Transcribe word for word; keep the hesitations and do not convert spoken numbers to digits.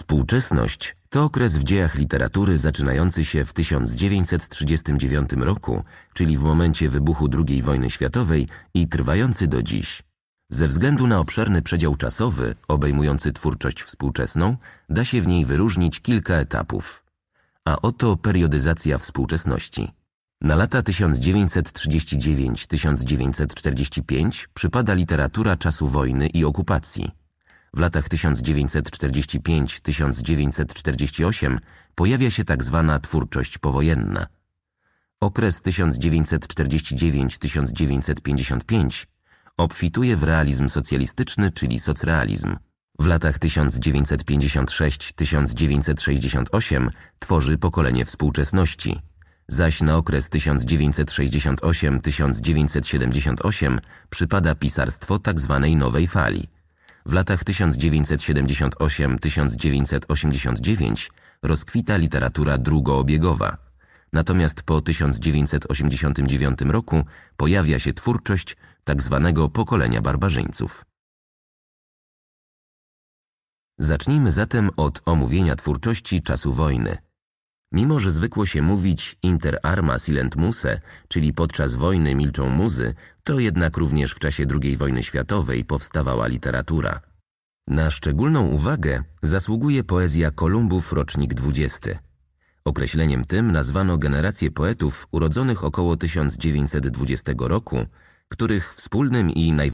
Współczesność to okres w dziejach literatury zaczynający się w tysiąc dziewięćset trzydziestym dziewiątym roku, czyli w momencie wybuchu drugiej wojny światowej i trwający do dziś. Ze względu na obszerny przedział czasowy, obejmujący twórczość współczesną, da się w niej wyróżnić kilka etapów. A oto periodyzacja współczesności. Na lata tysiąc dziewięćset trzydziesty dziewiąty do tysiąc dziewięćset czterdziestego piątego przypada literatura czasu wojny i okupacji. W latach tysiąc dziewięćset czterdziestego piątego do tysiąc dziewięćset czterdziestego ósmego pojawia się tak zwana twórczość powojenna. Okres tysiąc dziewięćset czterdziesty dziewiąty do tysiąc dziewięćset pięćdziesiątego piątego obfituje w realizm socjalistyczny, czyli socrealizm. W latach tysiąc dziewięćset pięćdziesiątego szóstego do tysiąc dziewięćset sześćdziesiątego ósmego tworzy pokolenie współczesności, zaś na okres tysiąc dziewięćset sześćdziesiąty ósmy do tysiąc dziewięćset siedemdziesiątego ósmego przypada pisarstwo tzw. nowej fali. W latach tysiąc dziewięćset siedemdziesiąty ósmy do tysiąc dziewięćset osiemdziesiątego dziewiątego rozkwita literatura drugoobiegowa. Natomiast po tysiąc dziewięćset osiemdziesiątym dziewiątym roku pojawia się twórczość tzw. pokolenia barbarzyńców. Zacznijmy zatem od omówienia twórczości czasu wojny. Mimo że zwykło się mówić inter arma silent muse, czyli podczas wojny milczą muzy, to jednak również w czasie drugiej wojny światowej powstawała literatura. Na szczególną uwagę zasługuje poezja Kolumbów rocznik dwudziesty. Określeniem tym nazwano generację poetów urodzonych około tysiąc dziewięćset dwudziestego roku, których wspólnym i najważniejszym